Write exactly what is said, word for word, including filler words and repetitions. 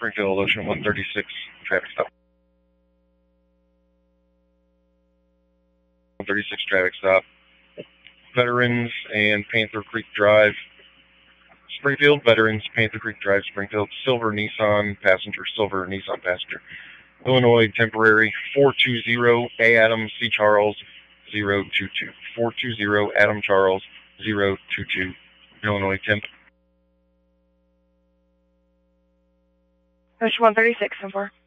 Springfield Ocean one thirty-six, traffic stop. one thirty-six, traffic stop. Veterans and Panther Creek Drive, Springfield. Veterans, Panther Creek Drive, Springfield. Silver Nissan passenger, silver Nissan passenger. Illinois, temporary, four two zero, A. Adam, C. Charles, zero two two. four two zero, Adam Charles, zero two two. Illinois, temp. Ocean one thirty-six, so far.